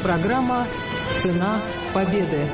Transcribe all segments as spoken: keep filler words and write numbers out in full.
Программа «Цена победы».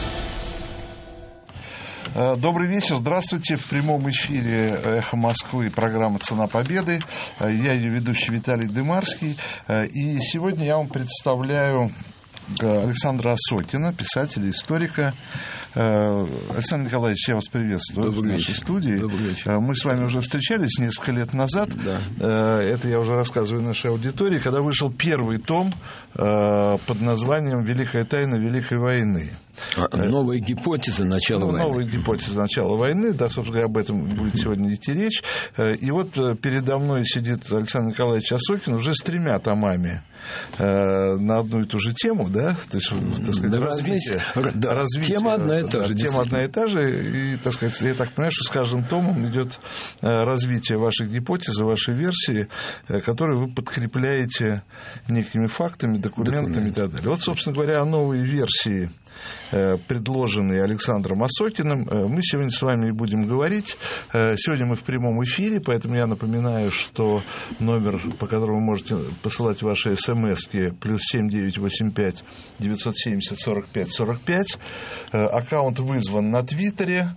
Добрый вечер, здравствуйте. В прямом эфире «Эхо Москвы» программа «Цена победы». Я ее ведущий Виталий Дымарский. И сегодня я вам представляю Александра Осокина, писателя, историка. Александр Николаевич, я вас приветствую в нашей студии. Добрый вечер. Мы с вами уже встречались несколько лет назад. Да. Это я уже рассказываю нашей аудитории, когда вышел первый том под названием «Великая тайна Великой войны». Новая гипотеза начала ну, войны. Новая гипотеза начала войны, да, собственно, об этом будет сегодня идти речь. И вот передо мной сидит Александр Николаевич Осокин уже с тремя томами на одну и ту же тему, да, то есть, так сказать, да, развитие, да, развитие. Тема одна и та же. Да, тема одна и та же, и, так сказать, я так понимаю, что с каждым томом идет развитие вашей гипотезы, вашей версии, которую вы подкрепляете некими фактами, документами Документ. и так далее. Вот, собственно говоря, о новой версии, предложенный Александром Осокиным, мы сегодня с вами и будем говорить. Сегодня мы в прямом эфире, поэтому я напоминаю, что номер, по которому вы можете посылать ваши смски, плюс семь девятьсот восемьдесят пять девятьсот семьдесят сорок пять сорок пять. Аккаунт вызван на Твиттере.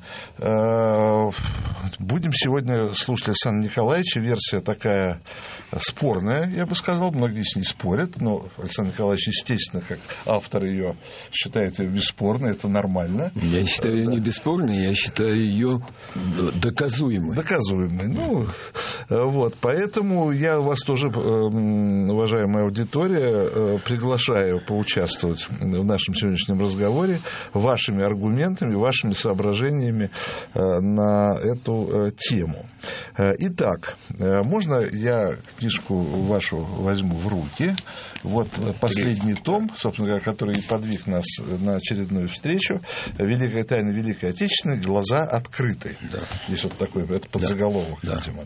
Будем сегодня слушать Александра Николаевича. Версия такая спорная, я бы сказал. Многие с ней спорят, но Александр Николаевич, естественно, как автор ее, считает ее бесспорной, это нормально. Я считаю ее да. не бесспорной, я считаю ее доказуемой. Доказуемой. Ну, вот, поэтому я вас тоже, уважаемая аудитория, приглашаю поучаствовать в нашем сегодняшнем разговоре вашими аргументами, вашими соображениями на эту тему. Итак, можно я книжку вашу возьму в руки? Вот последний том, собственно говоря, который подвиг нас на очередную встречу. «Великая тайна Великой Отечественной. Глаза открыты». Да. Здесь вот такой это подзаголовок, да. видимо.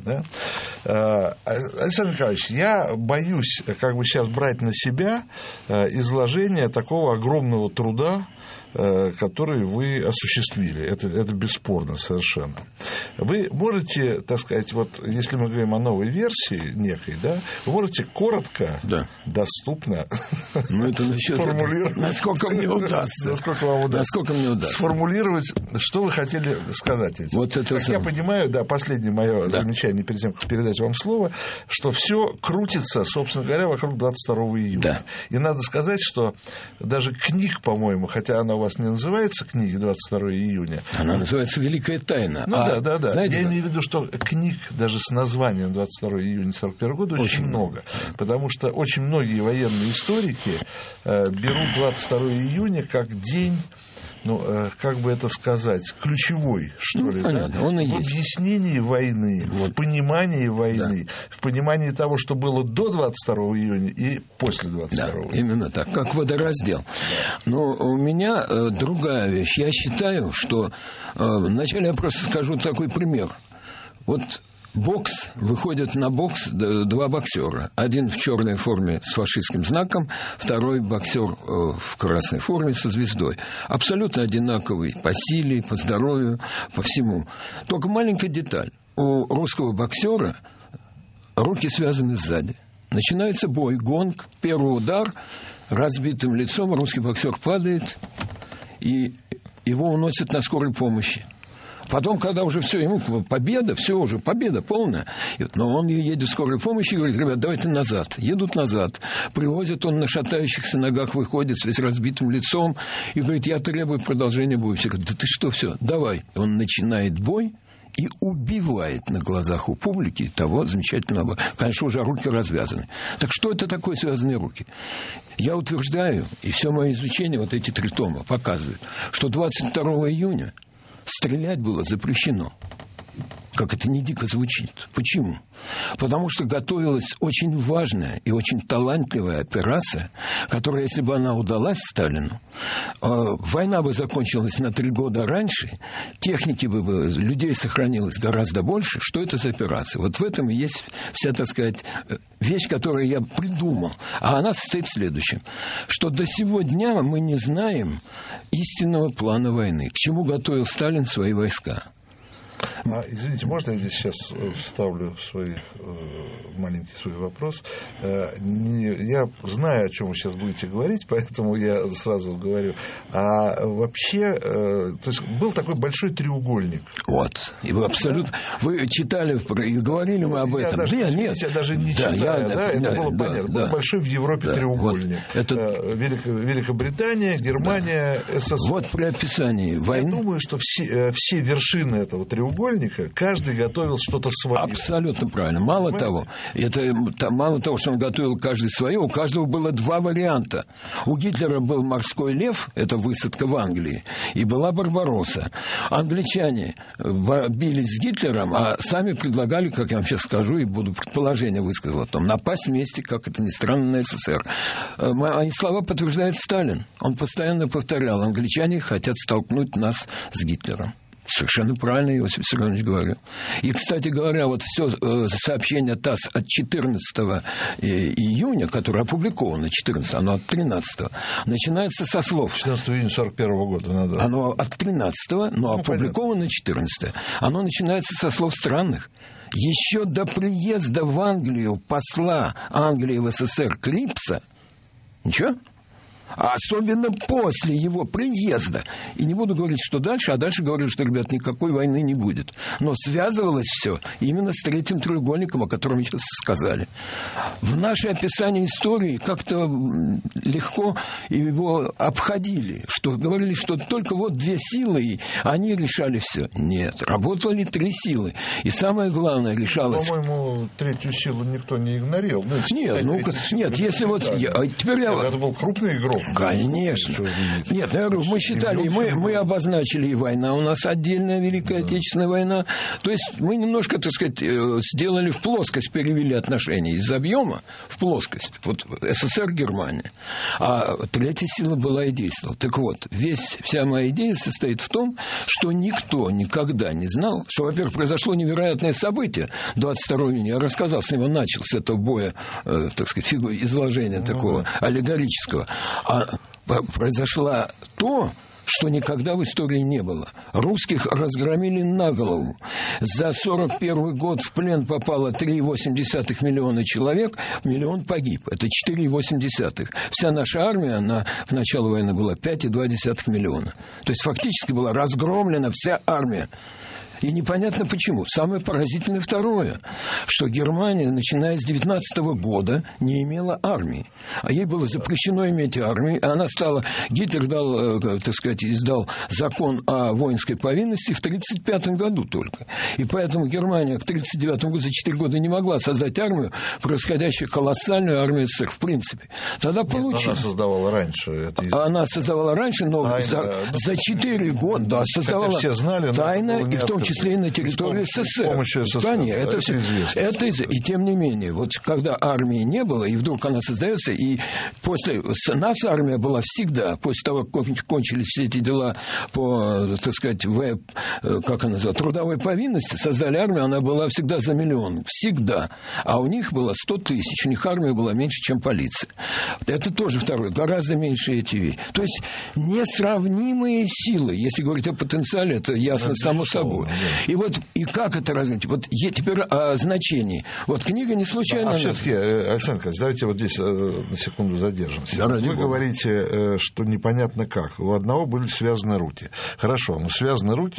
Да? Александр Николаевич, я боюсь как бы сейчас брать на себя изложение такого огромного труда, который вы осуществили. Это, это бесспорно совершенно. Вы можете, так сказать, вот если мы говорим о новой версии некой, да, вы можете коротко, да. доступно ну, это формулировать, насколько мне удастся, насколько вам удастся, насколько мне удастся, сформулировать, что вы хотели сказать этим. Вот это как сам... я понимаю, да, последнее мое да. замечание перед тем, как передать вам слово, что все крутится, собственно говоря, вокруг двадцать второго июня. Да. И надо сказать, что даже книг, по-моему, хотя она у вас не называется книги двадцать второго июня. Она называется «Великая тайна». Ну а, да, да, да. Знаете, я имею в виду, что книг даже с названием двадцать второго июня сорок первого года очень, очень много. Потому что очень многие военные историки э, берут двадцать второго июня как день, ну, э, как бы это сказать, ключевой, что ну, ли, понятно, да? он и в есть. объяснении войны, вот. в понимании войны, да. в понимании того, что было до двадцать второго июня и после двадцать второго да, июня. Именно так, как водораздел. Да. Но у меня э, другая вещь. Я считаю, что э, вначале я просто скажу такой пример. Вот бокс, выходят на бокс два боксера. Один в черной форме с фашистским знаком, второй боксер в красной форме со звездой. Абсолютно одинаковый по силе, по здоровью, по всему. Только маленькая деталь. У русского боксера руки связаны сзади. Начинается бой, гонг, первый удар, разбитым лицом русский боксер падает, и его уносят на скорой помощи. Потом, когда уже все, ему победа, все уже, победа полная. Но он едет в скорой помощи и говорит: ребят, давайте назад. Едут назад. Привозят, он на шатающихся ногах выходит с весь разбитым лицом и говорит: я требую продолжения боя. Все говорят: да ты что, все, давай. Он начинает бой и убивает на глазах у публики того замечательного, конечно, уже руки развязаны. Так что это такое связанные руки? Я утверждаю, и все мое изучение, вот эти три тома показывают, что двадцать второго июня стрелять было запрещено. Как это не дико звучит. Почему? Потому что готовилась очень важная и очень талантливая операция, которая, если бы она удалась Сталину, война бы закончилась на три года раньше, техники бы было, людей сохранилось гораздо больше. Что это за операция? Вот в этом и есть вся, так сказать, вещь, которую я придумал. А она состоит в следующем, что до сего дня мы не знаем истинного плана войны, к чему готовил Сталин свои войска. А, извините, можно я здесь сейчас вставлю свой, маленький свой вопрос? Я знаю, о чем вы сейчас будете говорить, поэтому я сразу говорю. А вообще, то есть был такой большой треугольник. Вот. И вы абсолютно... Вы читали и говорили мы об я этом. Даже, да, нет. Я даже не да, читаю, я, да, да, это да, было да, понятно. Да, был большой в Европе да, треугольник. Вот, это... Велик, Великобритания, Германия, да. СССР. Вот при описании войны... Я думаю, что все, все вершины этого треугольника, каждый готовил что-то свое. Абсолютно правильно. Мало Понимаете? того, это, мало того, что он готовил каждый свое, у каждого было два варианта. У Гитлера был морской лев, это высадка в Англии, и была Барбаросса. Англичане бились с Гитлером, а сами предлагали, как я вам сейчас скажу, и буду предположение высказал о том, напасть вместе, как это ни странно, на СССР. Мои слова подтверждает Сталин. Он постоянно повторял, англичане хотят столкнуть нас с Гитлером. Совершенно правильно Иосиф Виссарионович говорил. И, кстати говоря, вот все сообщение ТАСС от четырнадцатого июня, которое опубликовано четырнадцатого, оно от тринадцатого, начинается со слов. четырнадцатого июня сорок первого года надо. Оно от тринадцатого, но ну, опубликовано четырнадцатого. Оно начинается со слов странных. Еще до приезда в Англию посла Англии в СССР Крипса, ничего? А особенно после его приезда. И не буду говорить, что дальше, а дальше говорю, что, ребят, никакой войны не будет. Но связывалось все именно с третьим треугольником, о котором сейчас сказали. В наше описание истории как-то легко его обходили. Что говорили, что только вот две силы, и они решали все. Нет, работали три силы. И самое главное, решалось... По-моему, третью силу никто не игнорировал. Ну, нет, ну, нет, если вот... Я, теперь я... Это был крупный игрок. Конечно. Нет, я говорю, мы считали, мы, мы обозначили и война у нас отдельная, Великая да. Отечественная война. То есть мы немножко, так сказать, сделали в плоскость, перевели отношения из объема в плоскость. Вот СССР, Германия. А третья сила была и действовала. Так вот, весь, вся моя идея состоит в том, что никто никогда не знал, что, во-первых, произошло невероятное событие двадцать второго июня. Я рассказал, с него начал, с этого боя, э, так сказать, изложения ну, такого да. аллегорического. А произошло то, что никогда в истории не было. Русских разгромили на голову. За сорок первый год в плен попало три целых восемь десятых миллиона человек, миллион погиб. Это четыре целых восемь десятых. Вся наша армия на, к началу войны была пять целых два десятых миллиона. То есть фактически была разгромлена вся армия. И непонятно почему. Самое поразительное второе, что Германия, начиная с девятнадцатого года, не имела армии. А ей было запрещено иметь армию. Она стала... Гитлер дал, так сказать, издал закон о воинской повинности в тридцать пятом году только. И поэтому Германия к тридцать девятому году за четыре года не могла создать армию, превосходящую колоссальную армию СССР, в принципе. Тогда получилось... Она создавала раньше. Это... Она создавала раньше, но тайна, за, да. за четыре года да, создавала все знали, тайно, и в том числе числе и на территории СССР. С помощью СССР. Да, нет, это, это все, известно. Это, и тем не менее, вот когда армии не было, и вдруг она создается, и после нас армия была всегда, после того, как кончились все эти дела по, так сказать, в, как она называется, трудовой повинности, создали армию, она была всегда за миллион. Всегда. А у них было сто тысяч, у них армия была меньше, чем полиция. Это тоже второе, гораздо меньше эти вещи. То есть несравнимые силы, если говорить о потенциале, это ясно это само собой. Да. И вот и как это развить? Вот теперь о значении. Вот книга не случайно... А все-таки, Александр Николаевич, давайте вот здесь на секунду задержимся. Да, Вы говорите, что непонятно как. У одного были связаны руки. Хорошо, но связаны руки,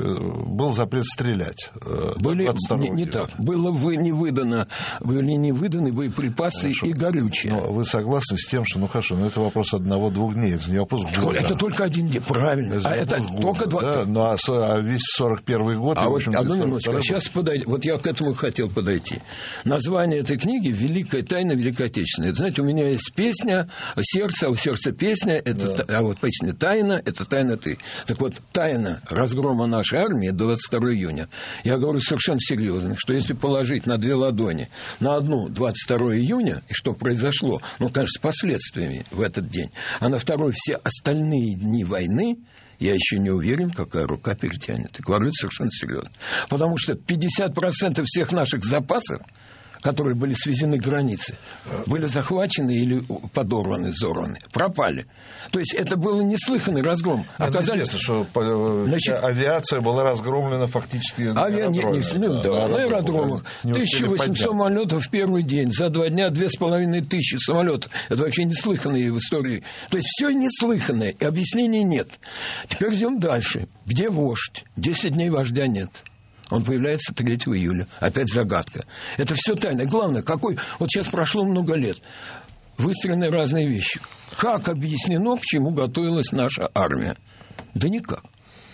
был запрет стрелять. Были, не, не так. Было вы, не выдано, были не выданы боеприпасы хорошо. И горючее. Но вы согласны с тем, что, ну хорошо, но это вопрос одного-двух дней, это не вопрос года. Это только один день, правильно. Это, а это года, только два... Да, ну а, а весь сорок первый год... А вот одну минуточку, а сейчас подойти. Вот я к этому хотел подойти. Название этой книги «Великая тайна Великой Отечественной». Это, знаете, у меня есть песня «Сердце», а у сердца песня, это, да. А вот песня «Тайна», это «Тайна ты». Так вот, тайна разгрома нашей армии двадцать второго июня. Я говорю совершенно серьезно, что если положить на две ладони, на одну двадцать второго июня, и что произошло, ну, конечно, с последствиями в этот день, а на второй все остальные дни войны, я еще не уверен, какая рука перетянет. И говорю совершенно серьезно. Потому что пятьдесят процентов всех наших запасов которые были свезены к границе, были захвачены или подорваны, взорваны, пропали. То есть это был неслыханный разгром. Оказались, что значит, авиация была разгромлена фактически на авиа... аэродроме. Не, не, да, да, на аэродромах. тысяча восемьсот самолетов в первый день. За два дня две с половиной тысячи самолетов. Это вообще неслыханные в истории. То есть все неслыханное, и объяснений нет. Теперь идем дальше. Где вождь? Десять дней вождя нет. Он появляется третьего июля. Опять загадка. Это все тайна. Главное, какой... Вот сейчас прошло много лет. Выстрелены разные вещи. Как объяснено, к чему готовилась наша армия? Да никак.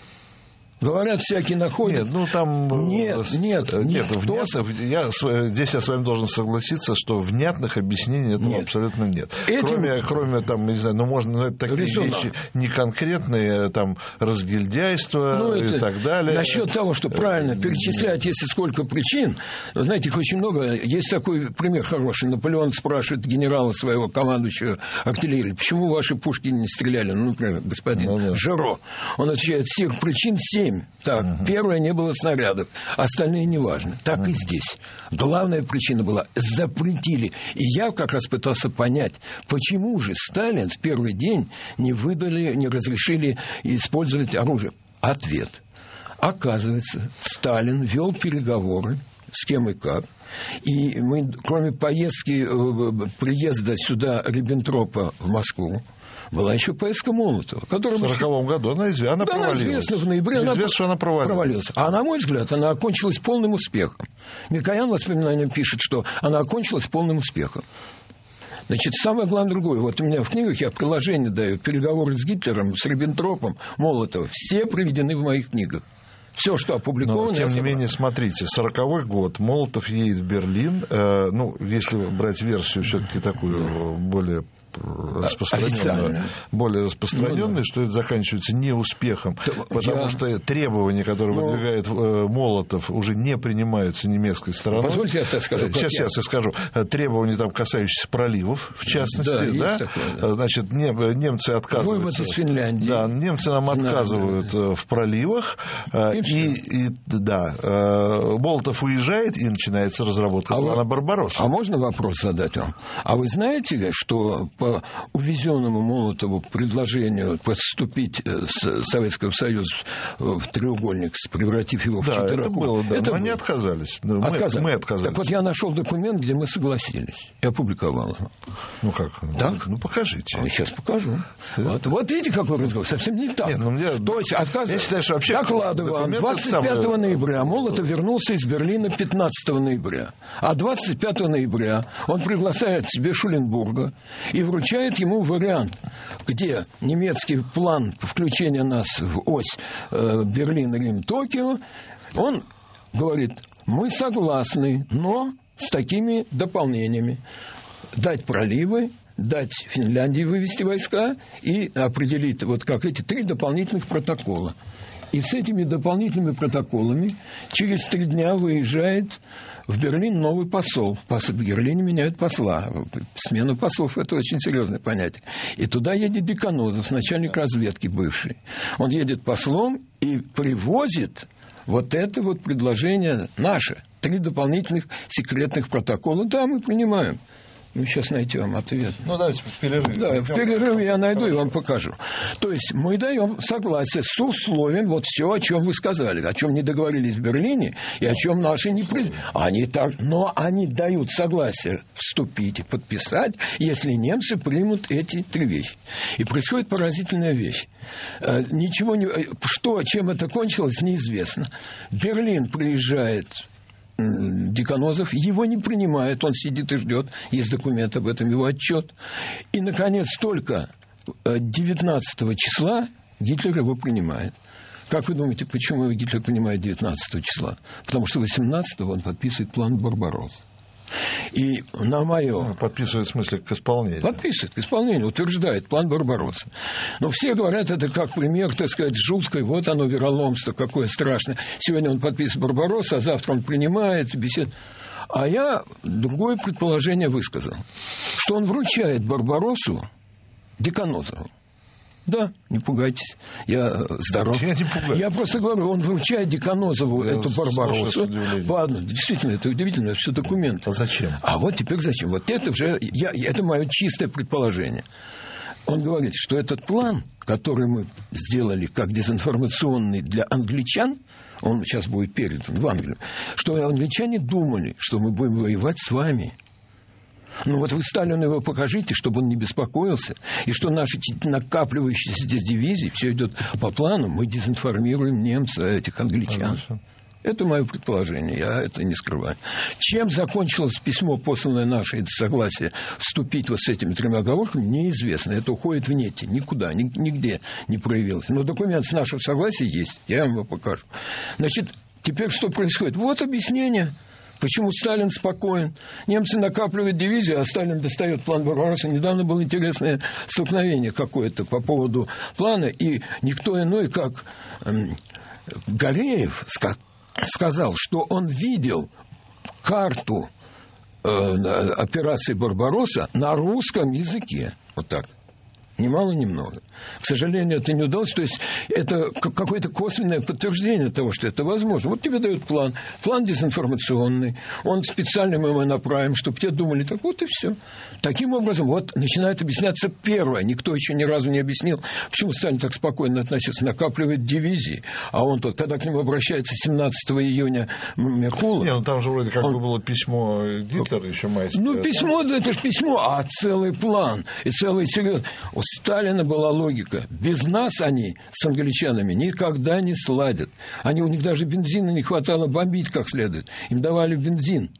Говорят, всякие находят. Нет, ну там... Нет, нет. Нет, внятно, я, здесь я с вами должен согласиться, что внятных объяснений этого нет. абсолютно нет. Этим... Кроме, кроме, там, не знаю, ну, можно такие Рисунок. вещи неконкретные, там, разгильдяйство ну, и так далее. Насчет того, что правильно перечислять, если сколько причин, знаете, их очень много. Есть такой пример хороший. Наполеон спрашивает генерала своего командующего артиллерии, почему ваши пушки не стреляли? Ну, например, господин ну, да. Жиро. Он отвечает, всех причин семь. Так, uh-huh. первое, не было снарядов, остальные неважно. Так uh-huh. и здесь. Главная причина была, запретили. И я как раз пытался понять, почему же Сталин в первый день не выдали, не разрешили использовать оружие. Ответ. Оказывается, Сталин вел переговоры с кем и как. И мы, кроме поездки, приезда сюда Риббентропа в Москву, была еще поездка Молотова, которая... В сороковом году она, изв... она да, провалилась. Она известна в ноябре. Известно, она... что она провалилась. провалилась. А на мой взгляд, она окончилась полным успехом. Микоян в воспоминаниях пишет, что она окончилась полным успехом. Значит, самое главное другое. Вот у меня в книгах я приложение даю. Переговоры с Гитлером, с Риббентропом, Молотова. Все приведены в моих книгах. Все, что опубликовано... Но, тем не менее, смотрите, сороковой год, Молотов едет в Берлин. Э, ну, если брать версию все-таки такую более... распространенную, более распространенную, ну, да. что это заканчивается неуспехом, да, потому я... что требования, которые ну... выдвигает э, Молотов, уже не принимаются немецкой стороной. Позвольте я так скажу. Сейчас я... я скажу. Требования, там, касающиеся проливов, в частности, да, да? Такое, да. Значит, не, немцы отказываются. Вывод из Финляндии. Да, немцы нам Знаю, отказывают да. в проливах, и, и, и да, Молотов уезжает, и начинается разработка а плана Барбаросса. А можно вопрос задать вам? А вы знаете ли, что по увезенному Молотову предложению поступить с Советского Союза в треугольник, превратив его в да, четырехугольник. Это было, да. Это Но было. Они отказались. Мы, отказались. мы отказались. Так вот, я нашел документ, где мы согласились. Я опубликовал его. Ну как? Так? Ну покажите. А сейчас покажу. Вот, вот видите, какой разговор. Совсем не так. Нет, ну, я... То есть отказ... Я считаю, что вообще... Докладываю вам. двадцать пятого ноября Молотов вернулся из Берлина пятнадцатого ноября. А двадцать пятого ноября он приглашает себе Шуленбурга и вручает ему вариант, где немецкий план включения нас в ось э, Берлин, Рим, Токио. Он говорит, мы согласны, но с такими дополнениями. Дать проливы, дать Финляндии вывести войска и определить вот как эти три дополнительных протокола. И с этими дополнительными протоколами через три дня выезжает в Берлин новый посол. В Берлине меняют посла. Смена послов – это очень серьезное понятие. И туда едет Деканозов, начальник разведки бывший. Он едет послом и привозит вот это вот предложение наше. Три дополнительных секретных протокола. Да, мы принимаем. Ну, сейчас найдем ответ. Ну, давайте в перерыве. Да, в перерыве я найду и вам покажу. То есть мы даем согласие с условием вот все, о чем вы сказали, о чем не договорились в Берлине и о чем наши не приняли. Они так, но они дают согласие вступить и подписать, если немцы примут эти три вещи. И происходит поразительная вещь. Ничего не, что, чем это кончилось, неизвестно. В Берлин приезжает Деканозов, его не принимает, он сидит и ждет, есть документ об этом, его отчет. И, наконец, только девятнадцатого числа Гитлер его принимает. Как вы думаете, почему Гитлер принимает девятнадцатого числа? Потому что восемнадцатого он подписывает план Барбаросса. И на мое... Подписывает, в смысле, к исполнению. Подписывает к исполнению, утверждает план Барбаросса. Но все говорят, это как пример, так сказать, жуткой, вот оно вероломство, какое страшное. Сегодня он подписывает Барбаросса, а завтра он принимает, беседует. А я другое предположение высказал, что он вручает Барбароссу Деканозову. Да, не пугайтесь. Я здоров. Я не пугаюсь. Я просто говорю, он вручает Деканозову Я эту Барбаросу. Ладно, действительно, это удивительно, это все документы. А зачем? А вот теперь зачем? Вот это уже, я, это мое чистое предположение. Он говорит, что этот план, который мы сделали как дезинформационный для англичан, он сейчас будет передан в Англию, что англичане думали, что мы будем воевать с вами. Ну вот вы Сталину его покажите, чтобы он не беспокоился, и что наши накапливающиеся здесь дивизии, все идет по плану, мы дезинформируем немцев, этих англичан. Конечно. Это мое предположение, я это не скрываю. Чем закончилось письмо, посланное наше согласие вступить вот с этими тремя оговорками, неизвестно. Это уходит в нете, никуда, нигде не проявилось. Но документ с нашего согласия есть, я вам его покажу. Значит, теперь что происходит? Вот объяснение. Почему Сталин спокоен? Немцы накапливают дивизию, а Сталин достает план Барбаросса. Недавно было интересное столкновение какое-то по поводу плана, и никто иной, как эм, Гореев сказал, что он видел карту э, операции Барбаросса на русском языке. Вот так. Ни мало, ни много. К сожалению, это не удалось. То есть, это какое-то косвенное подтверждение того, что это возможно. Вот тебе дают план. План дезинформационный. Он специально мы его направим, чтобы те думали, так вот и все. Таким образом, вот начинает объясняться первое. Никто еще ни разу не объяснил, почему Сталин так спокойно относится. Накапливает дивизии. А он тут, когда к нему обращается семнадцатого июня Меркулов... Не, ну там же вроде как он... бы было письмо Гитлера еще майское. Ну, письмо, да, это же письмо, а целый план. И целый серьез. У Сталина была логика. Без нас они с англичанами никогда не сладят. Они, у них даже бензина не хватало бомбить как следует. Им давали бензин.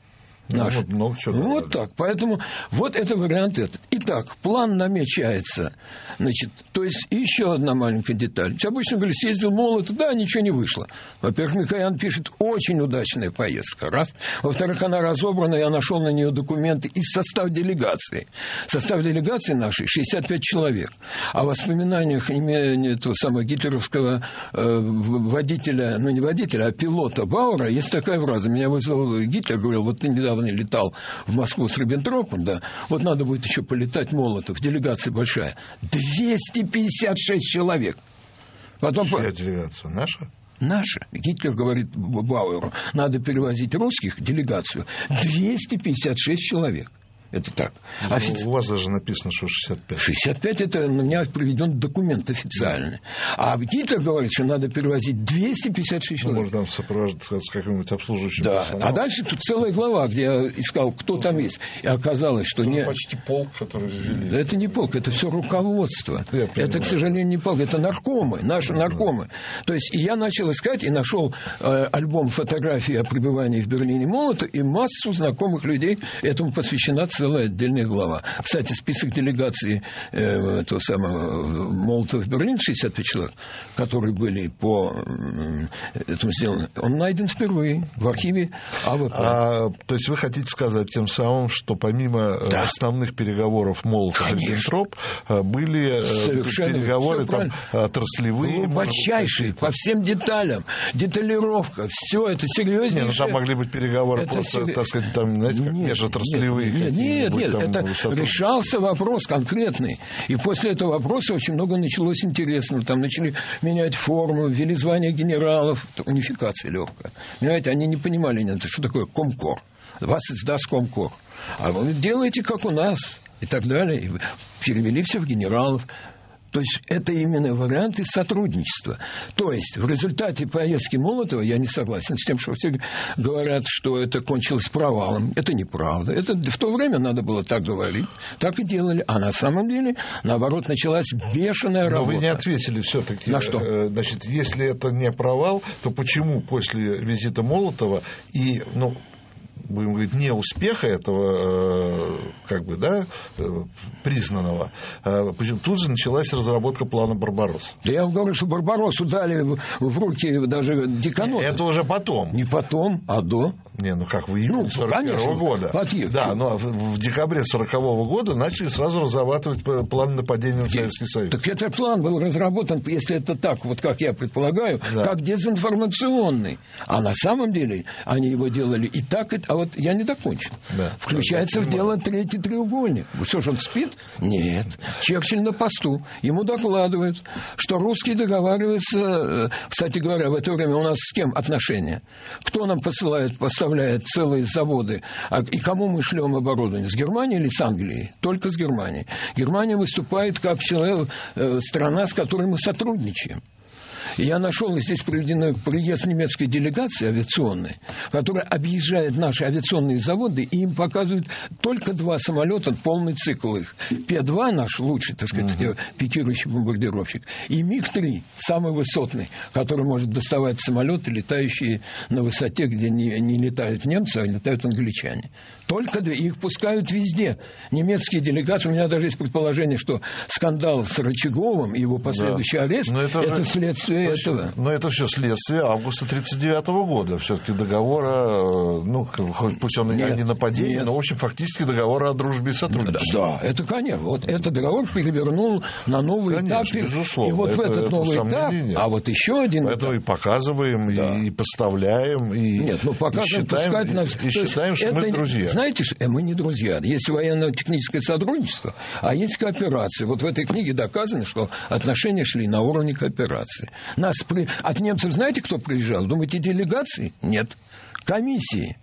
Наш. Ну, вот, вот так. Поэтому вот это вариант этот. Итак, план намечается. Значит, то есть еще одна маленькая деталь. Обычно говорят, съездил Молотов, да, ничего не вышло. Во-первых, Микоян пишет, очень удачная поездка. Раз. Во-вторых, она разобрана, я нашел на нее документы из состава делегации. Состав делегации нашей шестьдесят пять человек. О воспоминаниях этого самого гитлеровского э, водителя, ну не водителя, а пилота Бауэра, есть такая фраза. Меня вызвал Гитлер, говорил, вот ты недавно летал в Москву с Риббентропом, да, вот надо будет еще полетать Молотов, делегация большая. двести пятьдесят шесть человек. Потом... Чья делегация? Наша? Наша. Гитлер говорит Бауэру, надо перевозить русских, делегацию. двести пятьдесят шесть человек. Это так. Ну, Офици... У вас даже написано, что шестьдесят пять. шестьдесят пять – это на меня приведен документ официальный. Да. А Гитлер говорит, что надо перевозить двести пятьдесят шесть человек. Ну, может, там сопровождать с каким-нибудь обслуживающим да. персоналом. А дальше тут целая глава, где я искал, кто там есть. И оказалось, что это не... почти полк, который ввели. Да это не полк, это все руководство. Это, к сожалению, не полк, это наркомы, наши да. наркомы. То есть и я начал искать и нашел э, альбом фотографий о пребывании в Берлине Молотова, и массу знакомых людей. Этому посвящена целая отдельная глава. Кстати, список делегаций э, этого самого Молотова в Берлин, шестьдесят пять человек, которые были по э, этому сделаны, он найден впервые в архиве АВП. А, то есть вы хотите сказать тем самым, что помимо да. основных переговоров Молотов-Риббентроп были совершенно переговоры там, отраслевые? Глубочайшие, по всем деталям. Деталировка, все это серьезнейшее. Нет, ну, там могли быть переговоры это просто, сер... так сказать, там, знаете, как межотраслевые. Нет, нет, нет, Нет, это решался вопрос конкретный. И после этого вопроса очень много началось интересного. Там начали менять форму, ввели звание генералов. Унификация легкая. Понимаете, они не понимали, нет, что такое комкор. Вас издаст комкор. А вы делаете, как у нас. И так далее. И перевели все в генералов. То есть это именно варианты сотрудничества. То есть в результате поездки Молотова я не согласен с тем, что все говорят, что это кончилось провалом. Это неправда. Это в то время надо было так говорить. Так и делали. А на самом деле, наоборот, началась бешеная работа. Но вы не ответили все-таки. На что? Значит, если это не провал, то почему после визита Молотова и, ну, будем говорить, не успеха этого, как бы, да, признанного, тут же началась разработка плана Барбаросса. Да я вам говорю, что Барбароссу дали в руки даже Деканоза. Это уже потом. Не потом, а до. Не, ну как, в июне сорок первого года. Платье. Да, но в, в декабре сорокового года начали сразу разрабатывать план нападения на Советский Союз. Так этот план был разработан, если это так, вот как я предполагаю, да. как дезинформационный. А на самом деле они его делали и так, и... а вот я не докончил. Да, Включается да, в дело третий треугольник. Что же, он спит? Нет. Черчилль на посту. Ему докладывают, что русские договариваются... Кстати говоря, в это время у нас с кем отношения? Кто нам посылает, поставляет целые заводы? И кому мы шлем оборудование? С Германией или с Англией? Только с Германией. Германия выступает как человек, страна, с которой мы сотрудничаем. Я нашел, здесь проведен приезд немецкой делегации авиационной, которая объезжает наши авиационные заводы, и им показывают только два самолета, полный цикл их. Пэ два наш лучший, так сказать, uh-huh. пикирующий бомбардировщик, и Миг три, самый высотный, который может доставать самолеты, летающие на высоте, где не, не летают немцы, а летают англичане. Только две. Их пускают везде. Немецкие делегации. У меня даже есть предположение, что скандал с Рычаговым и его последующий да. арест это, это следствие но этого. Но это все следствие августа тридцать девятого года. Все-таки договора, ну, пусть он нет, и не нападение, нет. но, в общем, фактически договор о дружбе и сотрудничестве. Да, это, конечно. Вот этот договор перевернул на новый конечно, этап. Безусловно. И вот это, в этот новый этап, нет. а вот еще один Поэтому этап. и показываем, да. и, и поставляем, и, нет, ну, показываем, и считаем, пускать нас... и, и считаем что это, мы друзья. Знаете, мы не друзья. Есть военно-техническое сотрудничество, а есть кооперация. Вот в этой книге доказано, что отношения шли на уровне кооперации. Нас при... От немцев знаете, кто приезжал? Думаете, делегации? Нет. Комиссии.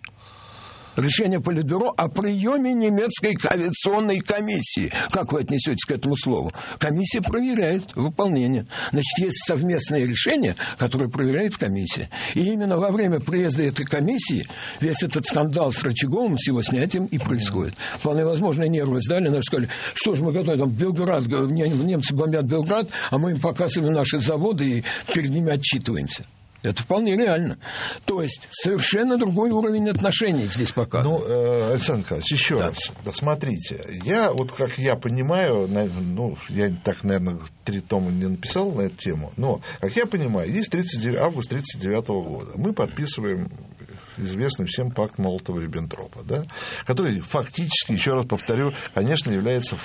Решение Политбюро о приеме немецкой авиационной комиссии. Как вы отнесетесь к этому слову? Комиссия проверяет выполнение. Значит, есть совместное решение, которое проверяет комиссия. И именно во время приезда этой комиссии весь этот скандал с Рычаговым, с его снятием и происходит. Вполне возможно, нервы сдали, нам сказали, что же мы готовы, там Белград, немцы бомбят Белград, а мы им показываем наши заводы и перед ними отчитываемся. Это вполне реально. То есть, совершенно другой уровень отношений здесь показан. Ну, Александр Николаевич, еще да. раз. Да, смотрите, я, вот как я понимаю, ну, я так, наверное, три тома не написал на эту тему, но, как я понимаю, есть август тридцать девятого года. Мы подписываем известный всем пакт Молотова-Риббентропа, да, который фактически, еще раз повторю, конечно, является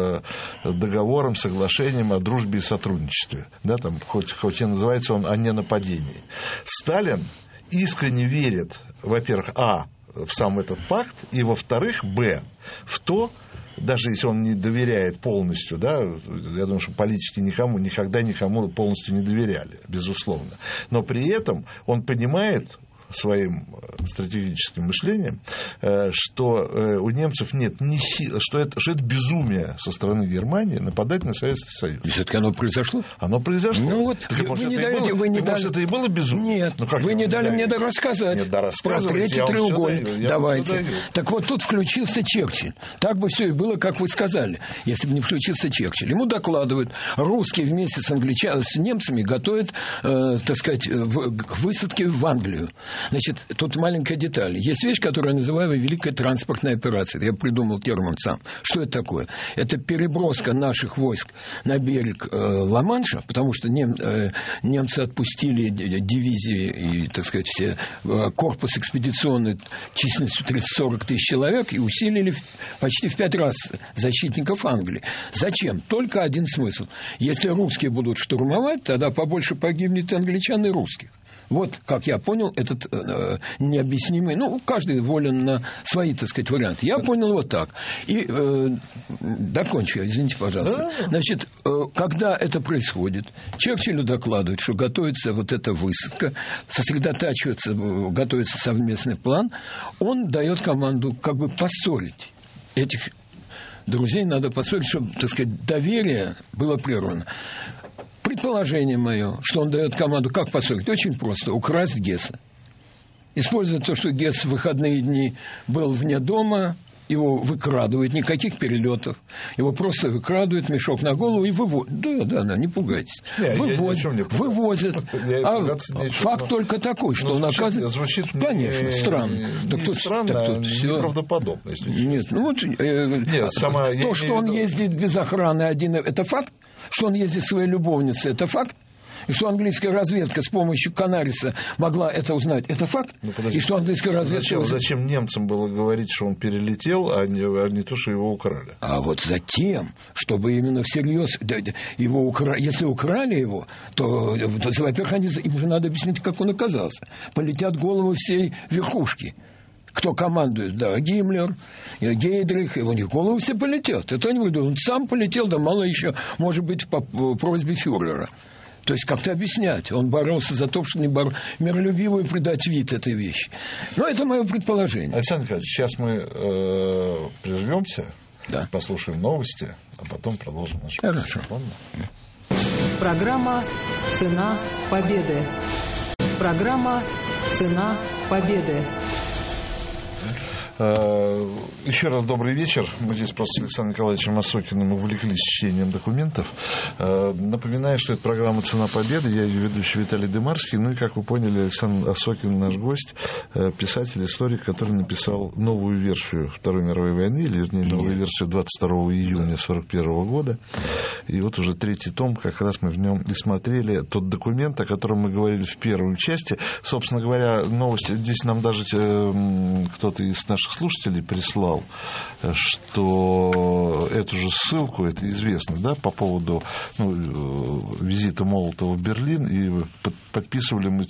договором, соглашением о дружбе и сотрудничестве. Да, там, хоть, хоть и называется он о ненападении. Сталин искренне верит, во-первых, а, в сам этот пакт, и, во-вторых, б, в то, даже если он не доверяет полностью, да, я думаю, что политики никому, никогда никому полностью не доверяли, безусловно, но при этом он понимает своим стратегическим мышлением, что у немцев нет ни сил, что это, что это безумие со стороны Германии нападать на Советский Союз. И все-таки оно произошло? Оно произошло. Ну, вот так, вы, может, не это даете, было, вы не дали... может, это и было безумие? Нет, ну, вы не дали мне рассказать Нет, да, про третий треугольник. Давайте. Так вот, тут включился Черчилль. Так бы все и было, как вы сказали, если бы не включился Черчилль. Ему докладывают, русские вместе с англичанами, с немцами готовят, э, так сказать, в, к высадке в Англию. Значит, тут маленькая деталь. Есть вещь, которую я называю великая транспортная операция. Я придумал термин сам. Что это такое? Это переброска наших войск на берег э, Ла-Манша, потому что нем, э, немцы отпустили дивизии и, так сказать, все э, корпус экспедиционный численностью тридцать-сорок тысяч человек и усилили почти в пять раз защитников Англии. Зачем? Только один смысл. Если русские будут штурмовать, тогда побольше погибнет и англичан, и русских. Вот, как я понял, этот э, необъяснимый... Ну, каждый волен на свои, так сказать, варианты. Я понял вот так. И э, докончу я, извините, пожалуйста. Значит, э, когда это происходит, Черчиллю докладывают, что готовится вот эта высадка, сосредотачивается, готовится совместный план, он дает команду как бы поссорить этих друзей, надо поссорить, чтобы, так сказать, доверие было прервано. Предположение мое, что он дает команду, как поссорить, очень просто, украсть Гесса. Используя то, что Гесс в выходные дни был вне дома, его выкрадывают, никаких перелетов. Его просто выкрадывают, мешок на голову и выводят. Да, да, да, не пугайтесь. Не, выводят. вывозят. А факт только такой, что ну, он оказывается... Звучит конечно, не, странно. Не, так не тут, странно, так а тут неправдоподобно. Нет, ну вот... Э, Нет, сама, то, что он виду... ездит без охраны один, это факт. Что он ездит своей любовницей, это факт. И что английская разведка с помощью Канариса могла это узнать, это факт. Ну, и что английская разведка... Зачем, зачем немцам было говорить, что он перелетел, а не, а не то, что его украли? А вот затем, чтобы именно всерьез его украли. Если украли его, то, то во-первых, они, им же надо объяснить, как он оказался. Полетят головы всей верхушки. кто командует, да, Гиммлер, Гейдрих, и у них головы все полетят. Это они выйдут. Он сам полетел, да мало еще, может быть, по просьбе фюрера. То есть как-то объяснять. Он боролся за то, чтобы не бор... миролюбивую придать вид этой вещи. Но это мое предположение. Александр Николаевич, сейчас мы э, прервемся, да. послушаем новости, а потом продолжим наш Хорошо. Программа «Цена победы». Программа «Цена победы». Еще раз добрый вечер. Мы здесь просто с Александром Николаевичем Осокиным увлеклись чтением документов. Напоминаю, что это программа «Цена победы». Я ее ведущий Виталий Демарский. Ну и, как вы поняли, Александр Осокин наш гость, писатель, историк, который написал новую версию Второй мировой войны, или, вернее, новую версию двадцать второго июня сорок первого года. И вот уже третий том, как раз мы в нем и смотрели тот документ, о котором мы говорили в первой части. Собственно говоря, новость, здесь нам даже кто-то из наших слушателей прислал, что эту же ссылку, это известно, да, по поводу ну, визита Молотова в Берлин, и подписывали мы,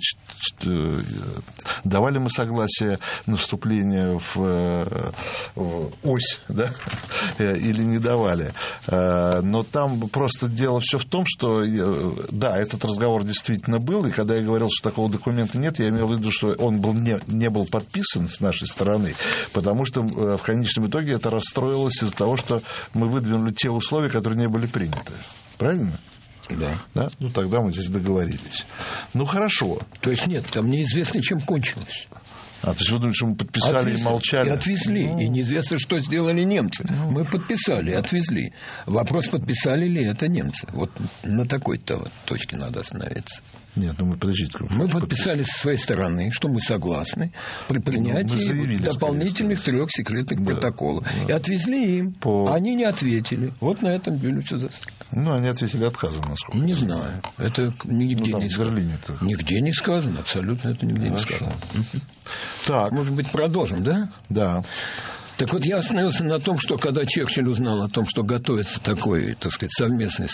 давали мы согласие на вступление в, в ось, да, или не давали. Но там просто дело все в том, что, да, этот разговор действительно был, и когда я говорил, что такого документа нет, я имел в виду, что он был не, не был подписан с нашей стороны, потому что в конечном итоге это расстроилось из-за того, что мы выдвинули те условия, которые не были приняты. Правильно? Да. Да? Ну, тогда мы здесь договорились. Ну, хорошо. То есть нет, там неизвестно, чем кончилось. А, то есть вы думаете, что мы подписали отвезли, и молчали? И отвезли. Ну... И неизвестно, что сделали немцы. Ну... Мы подписали и отвезли. Вопрос, подписали ли это немцы. Вот на такой-то вот точке надо остановиться. Нет, ну мы, подождите. Мы подписали подпис... со своей стороны, что мы согласны при принятии ну, заявили, дополнительных трех секретных да, протоколов. Да. И отвезли им. По... Они не ответили. Вот на этом били все застряли. Ну, они ответили отказом, насколько. Не знаю. Это нигде ну, не сказано. Нигде не сказано. Абсолютно это нигде Хорошо. не сказано. Так. Может быть, продолжим, да? Да. Так вот, я остановился на том, что когда Черчилль узнал о том, что готовится такой, так сказать, совместный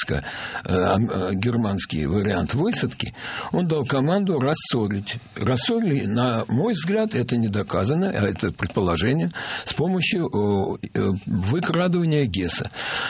советско-германский вариант высадки, он дал команду рассорить. Рассорили, на мой взгляд, это не доказано, а это предположение, с помощью выкрадывания Гесса.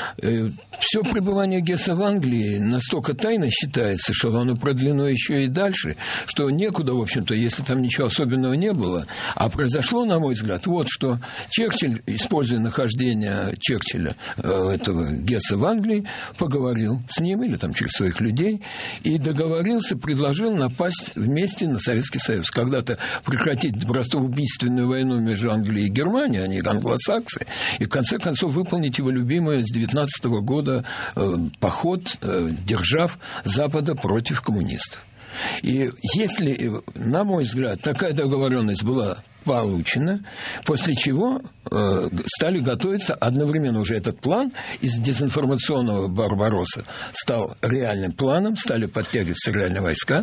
Все пребывание Гесса в Англии настолько тайно считается, что оно продлено еще и дальше, что некуда, в общем-то, если там ничего особенного не было. А произошло, на мой взгляд, вот что. Черчилль, используя нахождение Черчилля, этого Гесса в Англии, поговорил с ним, или там через своих людей, и договорился, предложил напасть вместе на Советский Союз. Когда-то прекратить просто убийственную войну между Англией и Германией, они англосаксы, и в конце концов выполнить его любимое с девятнадцатого года поход держав Запада против коммунистов. И если, на мой взгляд, такая договоренность была получена, после чего э, стали готовиться одновременно уже этот план из дезинформационного Барбаросса стал реальным планом, стали подтягиваться реальные войска.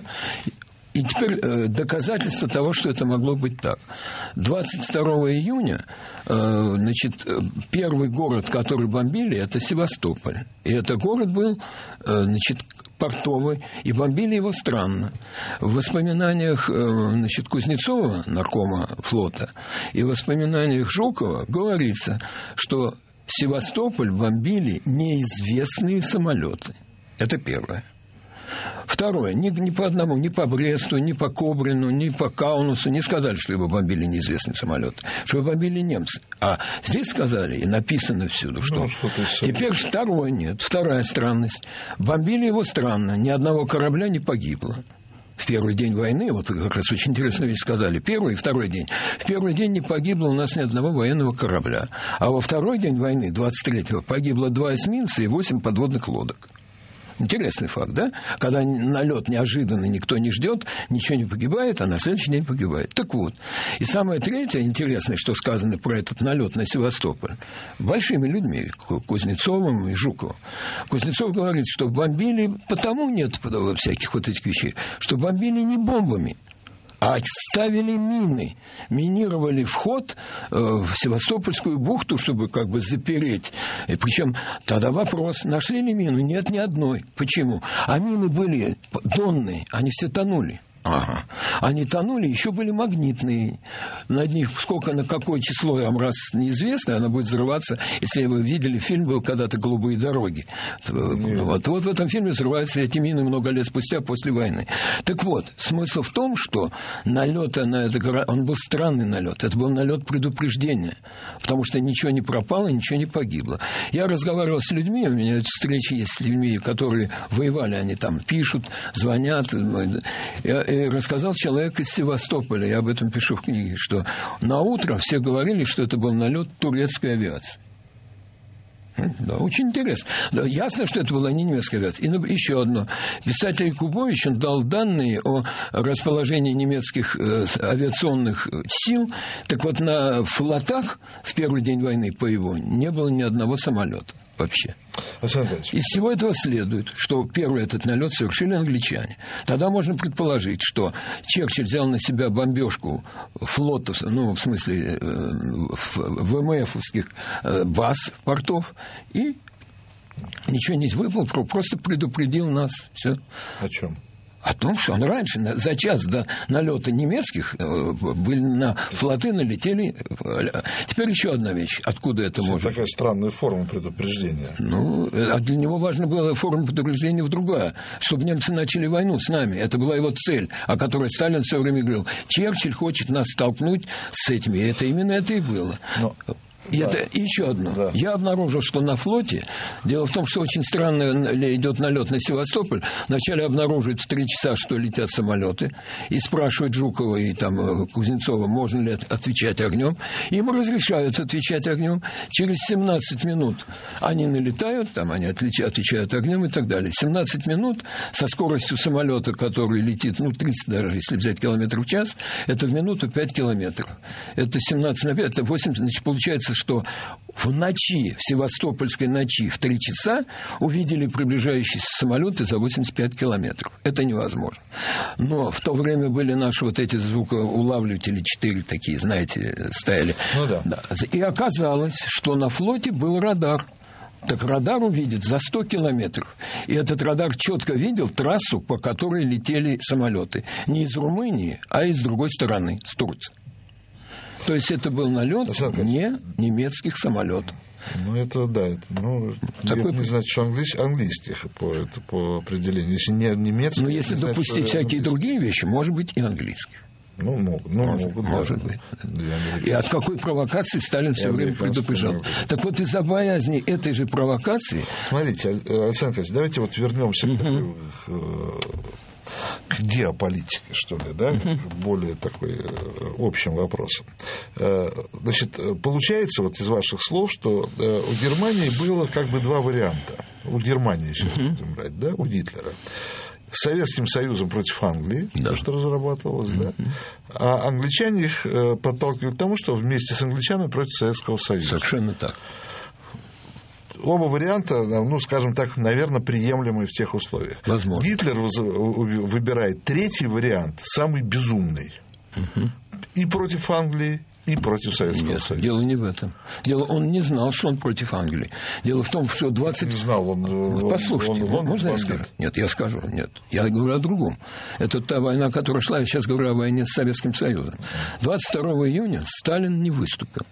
И теперь э, доказательство того, что это могло быть так. двадцать второго июня э, значит, первый город, который бомбили, это Севастополь. И это город был э, значит, портовый, и бомбили его странно. В воспоминаниях э, значит, Кузнецова, наркома флота, и в воспоминаниях Жукова говорится, что Севастополь бомбили неизвестные самолеты. Это первое. Второе. Ни, ни по одному, ни по Бресту, ни по Кобрину, ни по Каунасу не сказали, что его бомбили неизвестные самолеты, что его бомбили немцы. А здесь сказали, и написано всюду, что... Ну, что теперь второе нет. Вторая странность. Бомбили его странно. Ни одного корабля не погибло. В первый день войны, вот как раз очень интересную вещь сказали, первый и второй день. В первый день не погибло у нас ни одного военного корабля. А во второй день войны, двадцать третьего, погибло два эсминца и восемь подводных лодок. Интересный факт, да? Когда налет неожиданный, никто не ждет, ничего не погибает, а на следующий день погибает. Так вот. И самое третье интересное, что сказано про этот налет на Севастополь, большими людьми, Кузнецовым и Жуковым. Кузнецов говорит, что бомбили, потому нет всяких вот этих вещей, что бомбили не бомбами, а ставили мины, минировали вход в Севастопольскую бухту, чтобы как бы запереть. И причем тогда вопрос, нашли ли мину? Нет, ни одной. Почему? А мины были донные, они все тонули. Ага. Они тонули, еще были магнитные. Над них сколько, на какое число, вам раз неизвестно, она будет взрываться. Если вы видели, фильм был когда-то «Голубые дороги». Вот, вот в этом фильме взрываются эти мины много лет спустя, после войны. Так вот, смысл в том, что налет на это, он был странный налет. Это был налет предупреждения. Потому что ничего не пропало, ничего не погибло. Я разговаривал с людьми, у меня встречи есть с людьми, которые воевали, они там пишут, звонят. Я рассказал человек из Севастополя, я об этом пишу в книге, что на утро все говорили, что это был налет турецкой авиации. Да, очень интересно. Да, ясно, что это была не немецкая авиация. И еще одно. Писатель Якубович, он дал данные о расположении немецких э, авиационных сил. Так вот, на флотах в первый день войны по его не было ни одного самолета вообще. Из всего этого следует, что первый этот налет совершили англичане. Тогда можно предположить, что Черчилль взял на себя бомбежку флотов, ну, в смысле, ВМФовских баз, портов, и ничего не выпал, просто предупредил нас. Все. О чем? О том, что он раньше, за час до налета немецких, были на флоты, налетели. Теперь еще одна вещь. Откуда это, это может? Такая странная форма предупреждения. Ну, а для него важна была форма предупреждения в другая. Чтобы немцы начали войну с нами. Это была его цель, о которой Сталин все время говорил. Черчилль хочет нас столкнуть с этими. И это именно это и было. Но... И да. Это еще одно. Да. Я обнаружил, что на флоте, дело в том, что очень странно идет налет на Севастополь. Вначале обнаруживают в три часа, что летят самолеты, и спрашивают Жукова и там, Кузнецова, можно ли отвечать огнем. Им разрешают отвечать огнем. Через семнадцать минут они налетают, там они отвечают огнем и так далее. семнадцать минут со скоростью самолета, который летит, ну, тридцать даже, если взять километров в час, это в минуту пять километров. Это семнадцать на пять, это восемьдесят, значит, получается, что в ночи, в севастопольской ночи в три часа увидели приближающиеся самолеты за восемьдесят пять километров. Это невозможно. Но в то время были наши вот эти звукоулавливатели, четыре такие, знаете, стояли. Ну, да. Да. И оказалось, что на флоте был радар. Так радар увидит за сто километров. И этот радар четко видел трассу, по которой летели самолеты. Не из Румынии, а из другой стороны, с Турции. То есть это был налет не немецких самолетов. Ну, это да. Это, ну, такой... не значит, что английских, английских по, это, по определению. Если не немецких... Но если значит, допустить всякие английских. Другие вещи, может быть, и английских. Ну, могут. Ну, может, могут, может да. быть. И от какой провокации Сталин все время предупреждал. Так вот, из-за боязни этой же провокации... Смотрите, Александр Николаевич, давайте вот вернемся uh-huh. к... к геополитике, что ли, да, uh-huh. более такой общим вопросом. Значит, получается вот из ваших слов, что у Германии было как бы два варианта. У Германии сейчас uh-huh. будем брать, да, у Гитлера. С Советским Союзом против Англии, да. то, что разрабатывалось, uh-huh. да, а англичане их подталкивают к тому, что вместе с англичанами против Советского Союза. Совершенно так. Оба варианта, ну, скажем так, наверное, приемлемые в тех условиях. Возможно. Гитлер выбирает третий вариант, самый безумный. Угу. И против Англии, и против Советского Нет, Союза. Дело не в этом. Дело, он не знал, что он против Англии. Дело в том, что двадцать... Не знал, он... Послушайте, он, он, можно он, я скажу? Нет, я скажу, нет. Я говорю о другом. Это та война, которая шла, я сейчас говорю о войне с Советским Союзом. двадцать второго июня Сталин не выступил.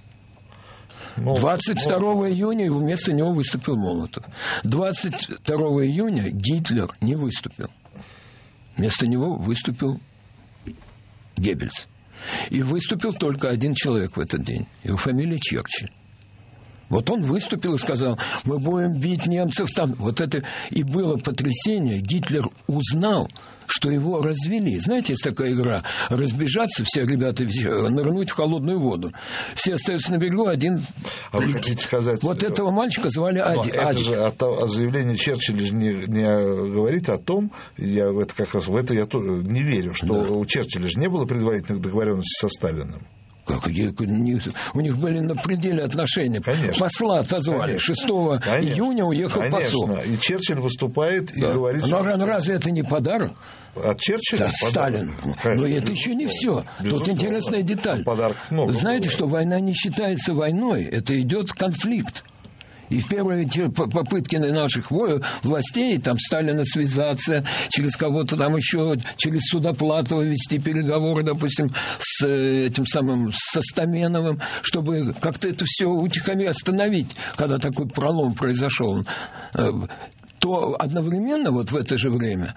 двадцать второго июня вместо него выступил Молотов. двадцать второго июня Гитлер не выступил. Вместо него выступил Геббельс. И выступил только один человек в этот день. Его фамилия Черчилль. Вот он выступил и сказал, мы будем бить немцев там. Вот это и было потрясение. Гитлер узнал, что его развели. Знаете, есть такая игра. Разбежаться, все ребята нырнуть в холодную воду. Все остаются на берегу, один... А вы хотите сказать... Вот этого мальчика звали Ади. Это Ади. Же о, о заявлении Черчилля же не, не говорит о том, я в это как раз в это я тоже не верю, что да. у Черчилля же не было предварительных договоренностей со Сталиным. Как, у них были на пределе отношения. Конечно. Посла отозвали. шестого июня уехал Конечно. посол. И Черчилль выступает да. и говорит... Но что... разве это не подарок? От Черчилля? Да, Сталин. Но это еще не все. Тут интересная деталь. Подарков много. Знаете, было. Что война не считается войной. Это идет конфликт. И в первые попытки наших властей, там, Сталина связаться, через кого-то там еще, через Судоплатова вести переговоры, допустим, с этим самым, со Стаменовым, чтобы как-то это все утихомирить, остановить, когда такой пролом произошел, то одновременно вот в это же время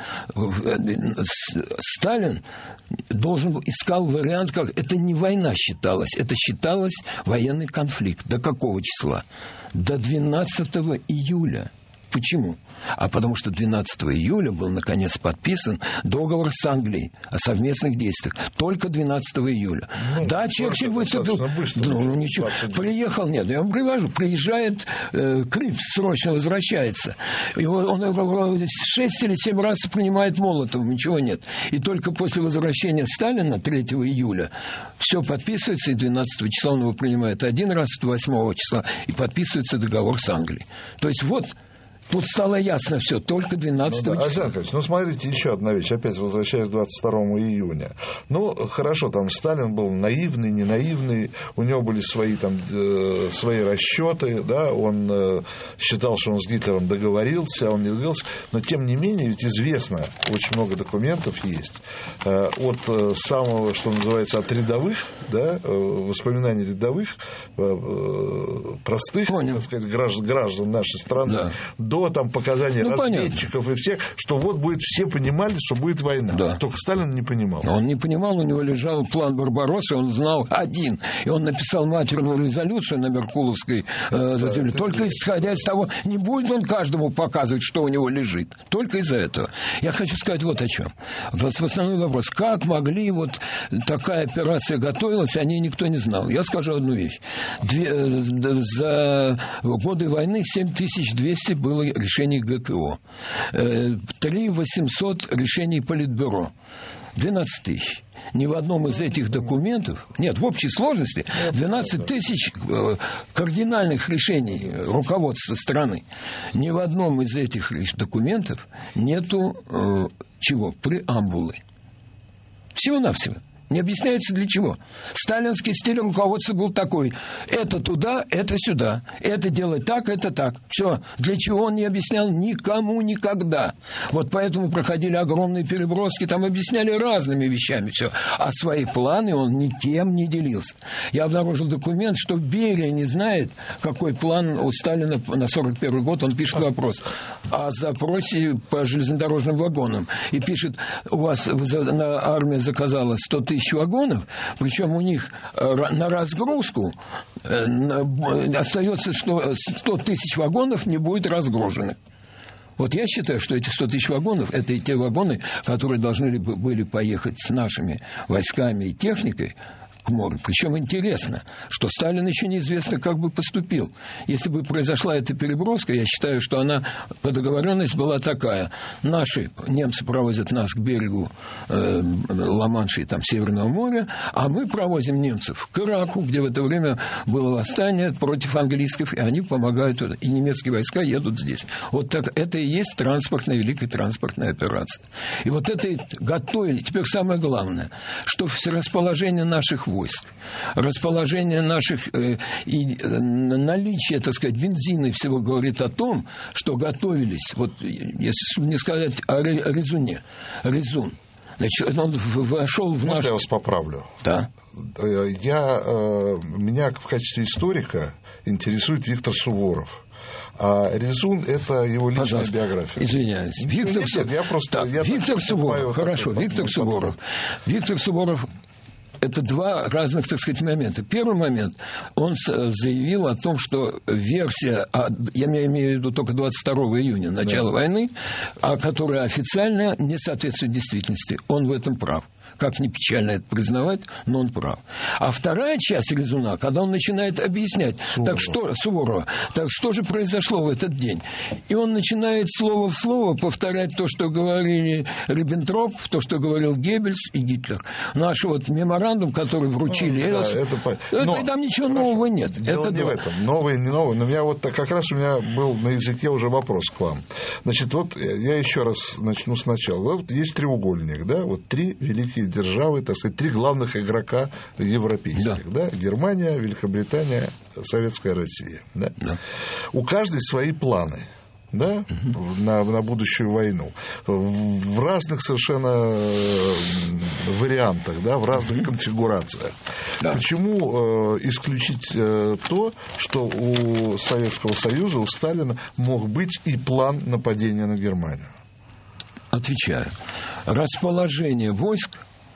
Сталин должен искал вариант, как это не война считалась, это считалось военный конфликт. До какого числа? До двенадцатого июля. Почему? А потому что двенадцатого июля был, наконец, подписан договор с Англией о совместных действиях. Только двенадцатого июля. Ну, да, Черчилль выступил... Быстро, ну, ну, ничего. Приехал, нет, я вам привожу. Приезжает э, Крипс, срочно возвращается. И он, он шесть или семь раз принимает Молотова, ничего нет. И только после возвращения Сталина третьего июля все подписывается, и двенадцатого числа он его принимает один раз, восьмого числа, и подписывается договор с Англией. То есть вот... Тут стало ясно все, только двенадцатого ну, да. числа. Александр, ну, смотрите, еще одна вещь, опять возвращаясь к двадцать второму июня. Ну, хорошо, там Сталин был наивный, не наивный, у него были свои, там, э, свои расчеты, да, он э, считал, что он с Гитлером договорился, а он не договорился, но, тем не менее, ведь известно, очень много документов есть, э, от э, самого, что называется, от рядовых, да, э, воспоминаний рядовых, э, э, простых, так сказать, граждан, граждан нашей страны, да. До там показаний ну, разведчиков понятно. И всех, что вот будет, все понимали, что будет война. Да. Только Сталин не понимал. Он не понимал, у него лежал план Барбароссы, он знал один. И он написал матерную резолюцию на Меркуловской э, да, земле. Только исходя из того, не будет он каждому показывать, что у него лежит. Только из-за этого. Я хочу сказать вот о чем. В основной вопрос. Как могли вот такая операция готовилась, о ней никто не знал. Я скажу одну вещь. Две, за годы войны семь тысяч двести было решений ГКО, три тысячи восемьсот решений Политбюро, двенадцать тысяч. Ни в одном из этих документов, нет, в общей сложности двенадцать тысяч кардинальных решений руководства страны. Ни в одном из этих документов нету э, чего? Преамбулы. Всего-навсего. Не объясняется для чего. Сталинский стиль руководства был такой. Это туда, это сюда. Это делать так, это так. Все. Для чего он не объяснял никому никогда. Вот поэтому проходили огромные переброски. Там объясняли разными вещами все. А свои планы он никем не делился. Я обнаружил документ, что Берия не знает, какой план у Сталина на сорок первый год. Он пишет вопрос о запросе по железнодорожным вагонам. И пишет, у вас армия заказала сто тысяч вагонов, причем у них на разгрузку остается, что сто тысяч вагонов не будет разгружены. Вот я считаю, что эти сто тысяч вагонов – это и те вагоны, которые должны были поехать с нашими войсками и техникой к морю. Причем интересно, что Сталин еще неизвестно, как бы поступил. Если бы произошла эта переброска, я считаю, что она, по договоренности была такая. Наши, немцы провозят нас к берегу э, Ла-Манша и там Северного моря, а мы провозим немцев к Ираку, где в это время было восстание против английских, и они помогают, и немецкие войска едут здесь. Вот так, это и есть транспортная, великая транспортная операция. И вот это готовили. Теперь самое главное, что все расположение наших войск, расположение наших э, и э, наличие, так сказать, бензина и всего говорит о том, что готовились, вот если не сказать о Резуне, Резун, значит, он вошел в наш... Можно я вас поправлю? Да. Я, э, меня в качестве историка интересует Виктор Суворов. А Резун – это его личная Пожалуйста. Биография. Извиняюсь. Виктор, нет, нет, я просто, так, я Виктор Суворов. Хорошо, Виктор Суворов. Виктор Суворов. Это два разных, так сказать, момента. Первый момент, он заявил о том, что версия, я имею в виду только двадцать второго июня, начала да. войны, а которая официально не соответствует действительности. Он в этом прав. Как ни печально это признавать, но он прав. А вторая часть Резуна, когда он начинает объяснять, Суворова. так что, Суворова, так что же произошло в этот день? И он начинает слово в слово повторять то, что говорили Риббентроп, то, что говорил Геббельс и Гитлер. Наш вот меморандум, который вручили, ну, да, это, это, но, там ничего хорошо. нового нет. Дело это не два. в этом. Новое, не новое. Но у меня вот как раз у меня был на языке уже вопрос к вам. Значит, вот я еще раз начну сначала. Вот есть треугольник, да, вот три великие державы, так сказать, три главных игрока европейских. Да. Да? Германия, Великобритания, Советская Россия. Да? Да. У каждой свои планы. Да, угу. на, на будущую войну. В разных совершенно вариантах, да, в разных угу. конфигурациях. Да. Почему э, исключить э, то, что у Советского Союза, у Сталина мог быть и план нападения на Германию? Отвечаю. Расположение войск.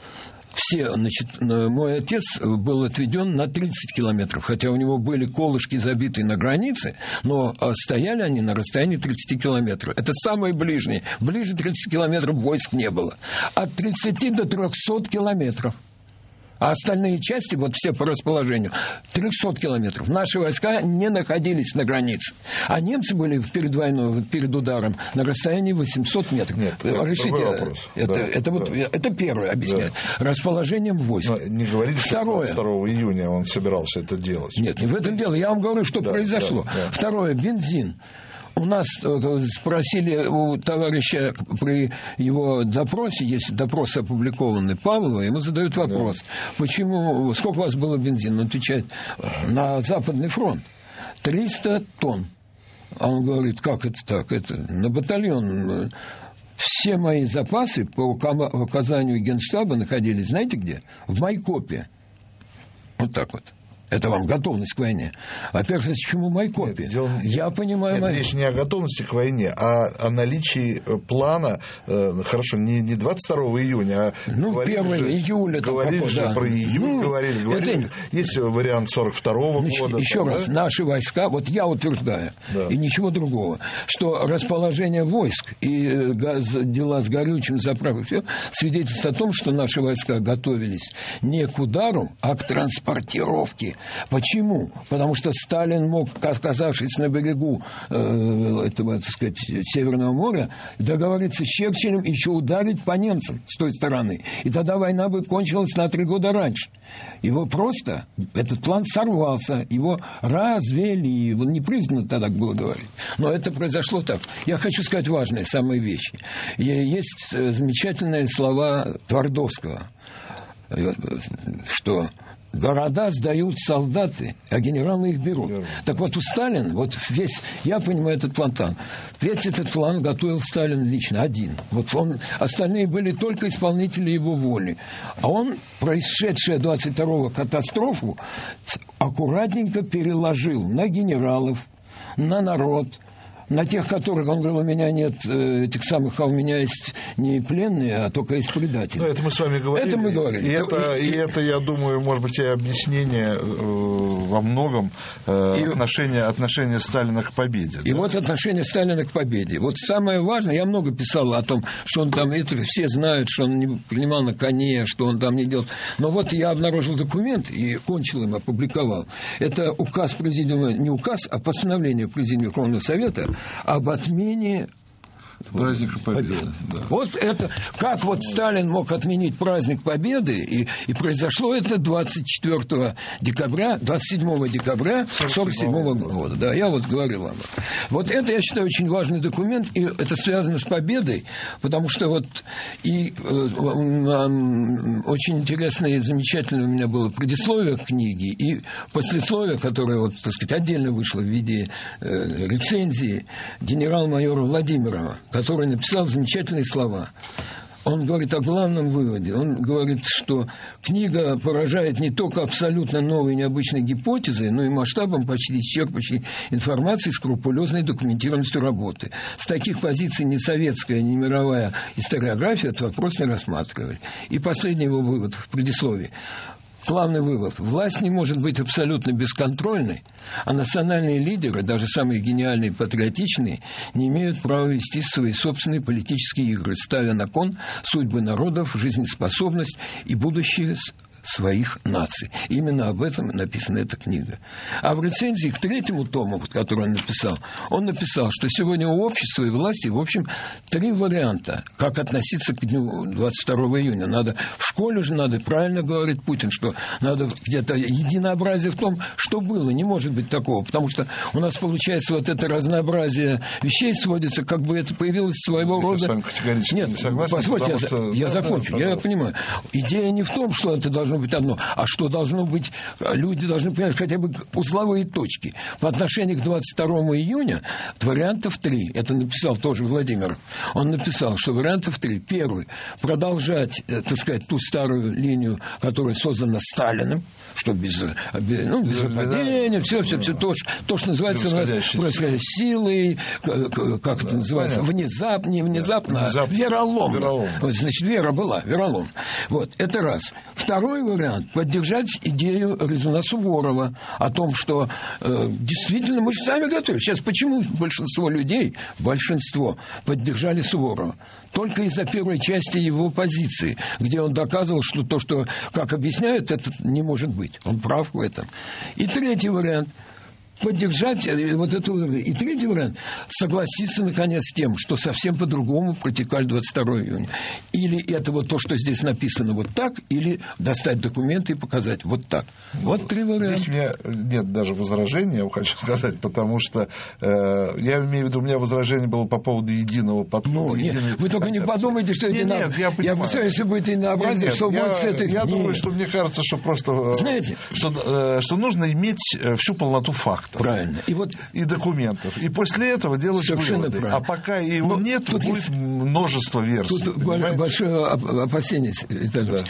Все, значит, мой отец был отведен на тридцать километров, хотя у него были колышки забиты на границе, но стояли они на расстоянии тридцати километров. Это самое ближнее. Ближе тридцати километров войск не было. От тридцати до трехсот километров. А остальные части, вот все по расположению, трехсот километров. Наши войска не находились на границе. А немцы были перед войной, перед ударом на расстоянии восемьсот метров. Нет, решите, это, да, это, да. Вот, это первое объясняю. Да. Расположением войск. Но не говорите, Второе. что второго июня он собирался это делать. Нет, не в этом дело. Я вам говорю, что да, произошло. Да, да. Второе. Бензин. У нас спросили у товарища при его допросе, есть допрос опубликованный Павлова, ему задают вопрос, да. почему, сколько у вас было бензина? Он отвечает, на Западный фронт триста тонн. А он говорит, как это так? Это на батальон. Все мои запасы по указанию Генштаба находились, знаете где? В Майкопе. Вот так вот. Это вам готовность к войне. Во-первых, почему Майкопе? Нет, дело... Я понимаю... Нет, речь не о готовности к войне, а о наличии плана, э, хорошо, не, не двадцать второго июня, а... Ну, первого июля. Говорили какой, же да. про июль, ну, говорили, говорили. Это... Есть вариант сорок второго Значит, года. Еще там, раз, да? наши войска, вот я утверждаю, да. и ничего другого, что расположение войск и газ, дела с горючим, заправкой, все свидетельствует о том, что наши войска готовились не к удару, а к транспортировке. Почему? Потому что Сталин мог, оказавшись на берегу э, этого, так сказать, Северного моря, договориться с Черчиллем еще ударить по немцам с той стороны. И тогда война бы кончилась на три года раньше. Его просто, этот план сорвался, его развели. Он не признан тогда было говорить. Но это произошло так. Я хочу сказать важные самые вещи. Есть замечательные слова Твардовского, что... Города сдают солдаты, а генералы их берут. Yeah. Так вот, у Сталина, вот весь, я понимаю этот план, весь этот план готовил Сталин лично, один. Вот он, остальные были только исполнители его воли. А он, происшедшую двадцать второго катастрофу, аккуратненько переложил на генералов, на народ, на тех, которых, он говорил, у меня нет этих самых, а у меня есть не пленные, а только есть предатели. Ну, это мы с вами говорили. Это мы говорили. И, это, и, и это, я думаю, может быть, и объяснение э, во многом э, и, отношения, отношения Сталина к победе. И да? вот отношение Сталина к победе. Вот самое важное, я много писал о том, что он там, это все знают, что он не принимал на коне, что он там не делал. Но вот я обнаружил документ и кончил им, опубликовал. Это указ президиума, не указ, а постановление президиума Верховного Совета об отмене праздника Победы. Да. Вот это, как вот Сталин мог отменить праздник Победы, и, и произошло это двадцать четвёртого декабря, двадцать седьмого декабря сорок седьмого года. Да, я вот говорил вам. Вот это, я считаю, очень важный документ, и это связано с победой, потому что вот и э, э, очень интересное и замечательное у меня было предисловие к книге, и послесловие, которое вот, так сказать, отдельно вышло в виде э, рецензии генерал-майора Владимирова, который написал замечательные слова. Он говорит о главном выводе. Он говорит, что книга поражает не только абсолютно новой необычной гипотезой, но и масштабом почти исчерпывающей информации, скрупулезной документированностью работы. С таких позиций ни советская, ни мировая историография этот вопрос не рассматривали. И последний его вывод в предисловии. Главный вывод. Власть не может быть абсолютно бесконтрольной, а национальные лидеры, даже самые гениальные и патриотичные, не имеют права вести свои собственные политические игры, ставя на кон судьбы народов, жизнеспособность и будущее своих наций. Именно об этом написана эта книга. А в рецензии к третьему тому, который он написал, он написал, что сегодня у общества и власти, в общем, три варианта, как относиться к дню двадцать второго июня. Надо в школе же, надо, правильно говорит Путин, что надо где-то единообразие в том, что было. Не может быть такого, потому что у нас получается вот это разнообразие вещей сводится, как бы это появилось своего я рода... Нет, не согласен, позвольте, я, что... я да, закончу. Да, я понимаю. Идея не в том, что это должно быть одно, а что должно быть... Люди должны понять хотя бы узловые точки. По отношению к двадцать второму июня вариантов три. Это написал тоже Владимир. Он написал, что вариантов три. Первый. Продолжать, так сказать, ту старую линию, которая создана Сталиным, что без, ну, без нападения, все, все, все то, то, что называется силой, как это называется, внезапно, не внезапно, внезапно. Вероломно. Веролом. Значит, вера была, веролом. Вот, это раз. Второй вариант. Поддержать идею Резуна Суворова о том, что э, действительно мы же сами готовы. Сейчас почему большинство людей, большинство, поддержали Суворова? Только из-за первой части его позиции, где он доказывал, что то, что, как объясняют, это не может быть. Он прав в этом. И третий вариант. Поддержать вот эту... И третий вариант – согласиться, наконец, с тем, что совсем по-другому протекали двадцать второго июня. Или это вот то, что здесь написано вот так, или достать документы и показать вот так. Вот три варианта. Здесь у меня нет даже возражения, я хочу сказать, потому что э, я имею в виду, у меня возражение было по поводу единого подхода. Ну, нет, вы только концепции. Не подумайте, что нет, едино... нет, я понимаю. Я представляю, если будет единообразие, что я, будет с этой... Я нет. думаю, что мне кажется, что просто... Знаете? Что, э, что нужно иметь всю полноту фактов. Правильно. И, вот... и документов. И после этого делать выводы. А пока его нет, будет есть... множество версий. Тут понимаете? Большое опасение, Виталий, да.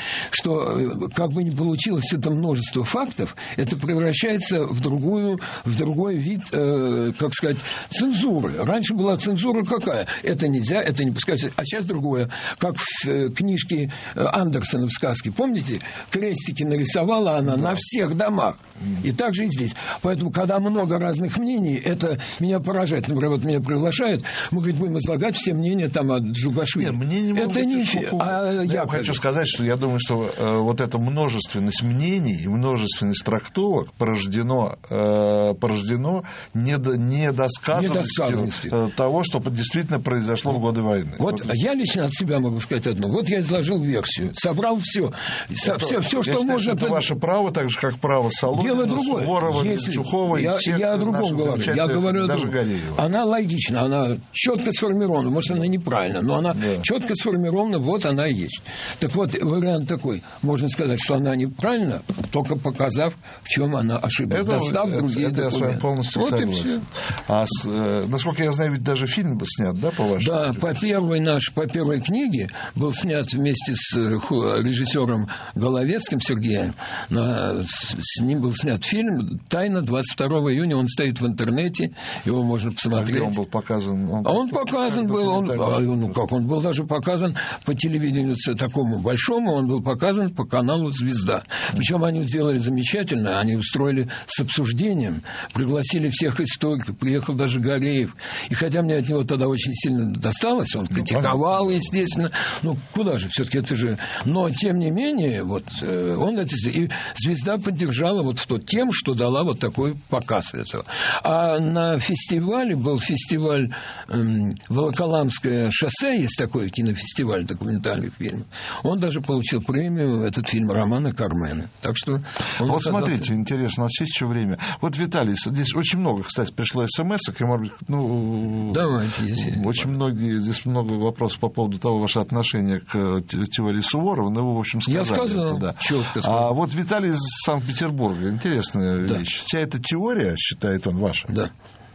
Что как бы ни получилось это множество фактов, это превращается в, другую, в другой вид, э, как сказать, цензуры. Раньше была цензура какая? Это нельзя, это не пускай. А сейчас другое. Как в э, книжке Андерсона в сказке. Помните? Крестики нарисовала она да. на всех домах. И так же и здесь. Поэтому, когда много разных мнений, это меня поражает. Например, вот меня приглашают, мы, говорит, будем излагать все мнения там от Джугашвили. Нет, мне не это не фи... а я, я хочу сказать, что я думаю, что э, вот эта множественность мнений и множественность трактовок порождено, э, порождено недо, недосказанностью, недосказанностью того, что действительно произошло в годы войны. Вот, вот я лично от себя могу сказать одно. Вот я изложил версию, собрал все, все, все, все, что считаю, можно. Это ваше право, так же как право Соломина, Суворова, Мельцухова. Я, я о другом говорю. Я говорю о другом. Она логична, она четко сформирована. Может, она неправильна, но она да. четко сформирована, вот она и есть. Так вот, вариант такой. Можно сказать, что она неправильна, только показав, в чем она ошиблась. Это, достав это, другие это документы. Я с вами полностью вот согласен. А с, э, насколько я знаю, ведь даже фильм был снят, да, по вашему? Да, по первой, наш, по первой книге был снят вместе с режиссером Головецким Сергеем. На, с, с ним был снят фильм «Тайна» двадцать второго июня. Он стоит в интернете, его можно посмотреть. А где он был показан? Он а он показан был, он, ну как, он был даже показан по телевидению такому большому, он был показан по каналу «Звезда». Причем они сделали замечательно, они устроили с обсуждением, пригласили всех историков, приехал даже Гореев. И хотя мне от него тогда очень сильно досталось, он критиковал, естественно, ну куда же, все-таки это же... Но, тем не менее, вот он это... И «Звезда» поддержала вот в тот тем, что дала вот такой показ этого. А на фестивале был фестиваль эм, Волоколамское шоссе, есть такой кинофестиваль документальных фильмов. Он даже получил премию, этот фильм, Романа Кармена. Так что... Вот смотрите, интересно, у нас есть еще время. Вот, Виталий, здесь очень много, кстати, пришло смс-ок, и, может быть, ну... Давайте, если... Очень многие, здесь много вопросов по поводу того, ваше отношение к теории Суворова, но вы, в общем, сказали. Я сказал, это, да. четко сказал. А вот Виталий из Санкт-Петербурга, интересная да. вещь. Вся эта теория, считает он, ваша, да.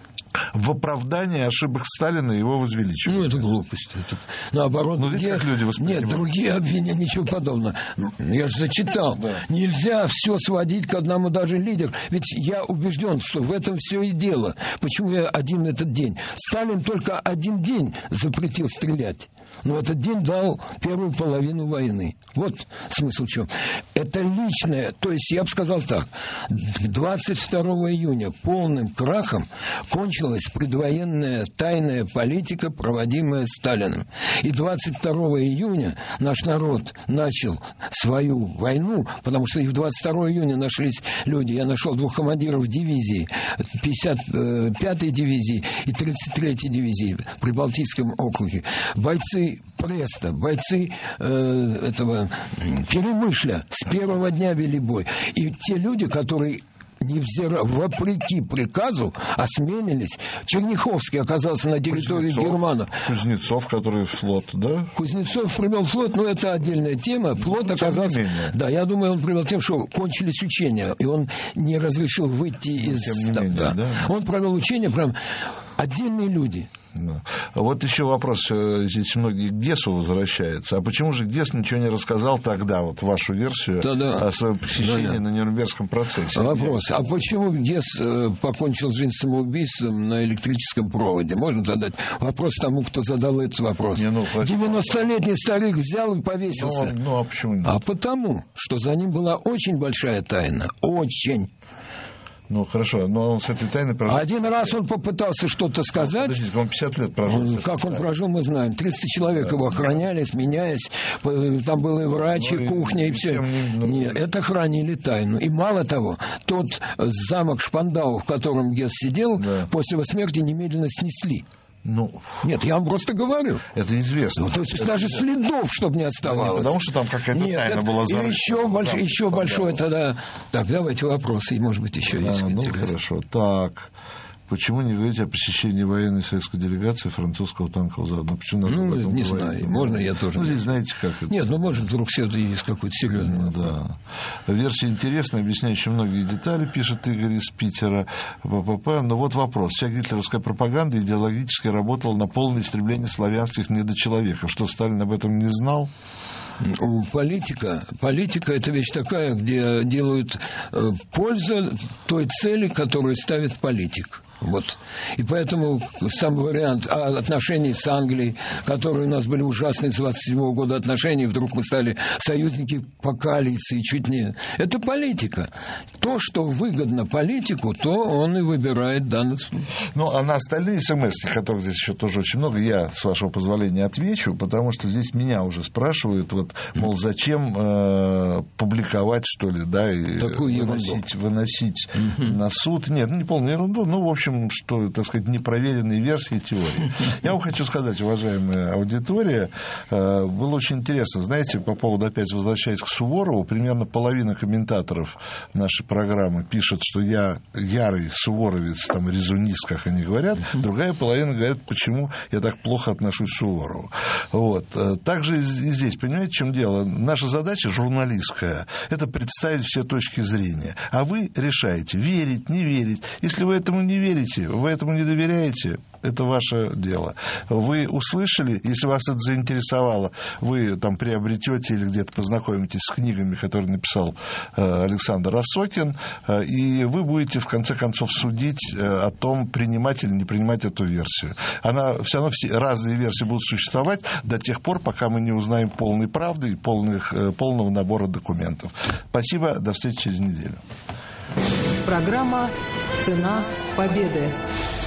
в оправдании ошибок Сталина и его возвеличивания. Ну, это глупость. Это... Наоборот, ну, другие... люди Нет, другие обвинения, ничего подобного. Я же зачитал. Да. Нельзя все сводить к одному даже лидеру. Ведь я убежден, что в этом все и дело. Почему я один этот день? Сталин только один день запретил стрелять. Но этот день дал первую половину войны. Вот смысл в чем. Это личное, то есть я бы сказал так, двадцать второго июня полным крахом кончилось закончилась предвоенная тайная политика, проводимая Сталиным. И двадцать второго июня наш народ начал свою войну, потому что и в двадцать второго июня нашлись люди. Я нашел двух командиров дивизии, пятьдесят пятой дивизии и тридцать третьей дивизии в Прибалтийском округе. Бойцы Преста, бойцы э, этого Перемышля с первого дня вели бой. И те люди, которые невзирая, вопреки приказу, осмелились. Черняховский оказался на территории Кузнецов, германов. Кузнецов, который флот, да? Кузнецов привел флот, но это отдельная тема. Флот ну, оказался... Да, я думаю, он привел тем, что кончились учения, и он не разрешил выйти ну, из... Тем не менее, да. Да. Он провел учения, прям отдельные люди. Да. Вот еще вопрос, здесь многие к Гессу возвращаются. А почему же Гесс ничего не рассказал тогда, вот вашу версию, Да-да. о своем посещении Да-да. на Нюрнбергском процессе? Вопрос. А почему Гесс покончил жизнь самоубийством на электрическом проводе? Можно задать вопрос тому, кто задал этот вопрос. Не, ну, девяностолетний старик взял и повесился. Ну, ну а почему нет? А потому, что за ним была очень большая тайна. Очень. Ну, хорошо, но он с этой тайной прожил... Один раз он попытался что-то сказать. Подождите, он пятьдесят лет прожил. Как он прожил, мы знаем. тридцать человек да. его охраняли, сменяясь. Там был и врач, и кухня, и, и все. Не, ну... Нет, это хранили тайну. И мало того, тот замок Шпандау, в котором Гесс сидел, да. после его смерти немедленно снесли. Ну, нет, я вам просто говорю. Это известно. Ну, то есть это даже известно. Следов, чтобы не оставалось. Да не потому что там какая-то нет, тайна это... была зарыта. Еще, больш... еще большое тогда... Так, давайте вопросы, и, может быть, еще а, есть ну, интересно. Хорошо. Так... Почему не говорите о посещении военной советской делегации французского танкового завода? Почему ну, не говорить? Знаю. Можно я тоже... Ну, здесь знаете, как это... Нет, ну, может, вдруг все это есть какой-то серьезный да. Версия интересная, объясняющая многие детали, пишет Игорь из Питера. ППП. Но вот вопрос. Вся гитлеровская пропаганда идеологически работала на полное истребление славянских недочеловеков. Что, Сталин об этом не знал? Политика, политика – это вещь такая, где делают пользу той цели, которую ставит политик. Вот. И поэтому сам вариант отношений с Англией, которые у нас были ужасные с двадцать седьмого года отношения, вдруг мы стали союзники по коалиции, чуть не... Это политика. То, что выгодно политику, то он и выбирает данный случай. Ну, а на остальные смс-ки, которых здесь еще тоже очень много, я, с вашего позволения, отвечу, потому что здесь меня уже спрашивают, вот, мол, зачем э, публиковать, что ли, да, и такую выносить, выносить uh-huh. на суд. Нет, не полную ерунду, ну, в общем, что, так сказать, непроверенные версии теории. Я вам хочу сказать, уважаемая аудитория, было очень интересно. Знаете, по поводу, опять возвращаясь к Суворову, примерно половина комментаторов нашей программы пишет, что я ярый суворовец, там, резунист, как они говорят. Другая половина говорит, почему я так плохо отношусь к Суворову. Вот. Также и здесь, понимаете, в чем дело? Наша задача журналистская – это представить все точки зрения. А вы решаете, верить, не верить. Если вы этому не верите, вы этому не доверяете, это ваше дело. Вы услышали, если вас это заинтересовало, вы там приобретете или где-то познакомитесь с книгами, которые написал Александр Осокин, и вы будете в конце концов судить о том, принимать или не принимать эту версию. Она все равно все разные версии будут существовать до тех пор, пока мы не узнаем полной правды и полных, полного набора документов. Спасибо, до встречи через неделю. Программа «Цена победы».